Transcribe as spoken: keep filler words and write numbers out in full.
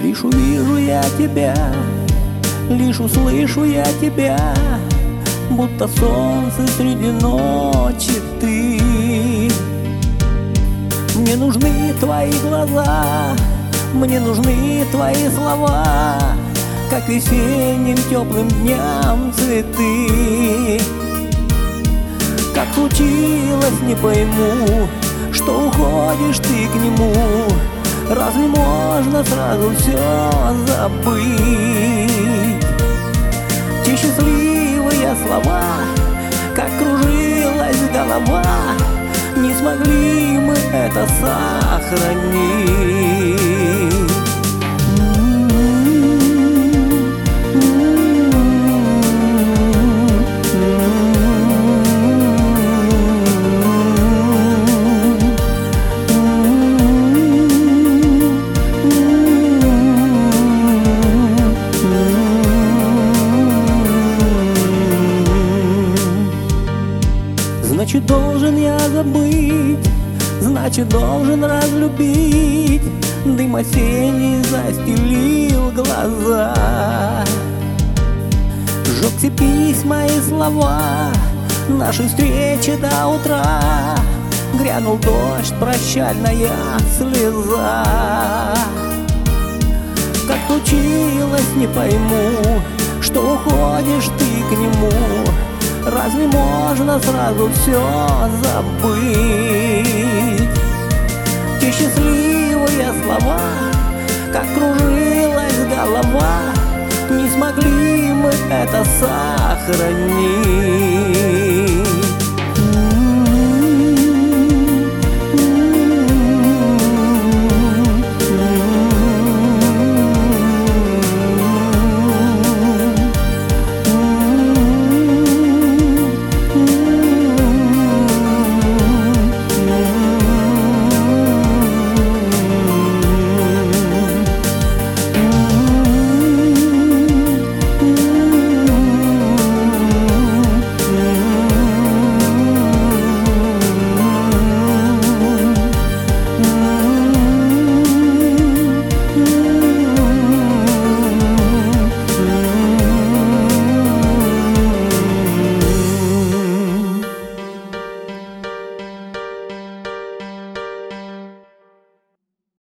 Лишь увижу я тебя, лишь услышу я тебя, будто солнце среди ночи ты. Мне нужны твои глаза, мне нужны твои слова, как весенним теплым дням цветы. Как случилось, не пойму, что уходишь ты к нему. Разве можно сразу все забыть? Те счастливые слова, как кружилась голова, не смогли мы это сохранить. Значит, должен я забыть, значит, должен разлюбить. Дым осенний застелил глаза, сжег все письма и слова нашей встречи до утра. Грянул дождь, прощальная слеза. Как случилось, не пойму, что уходишь ты к нему. Разве можно сразу все забыть? Те счастливые слова, как кружилась голова, не смогли мы это сохранить.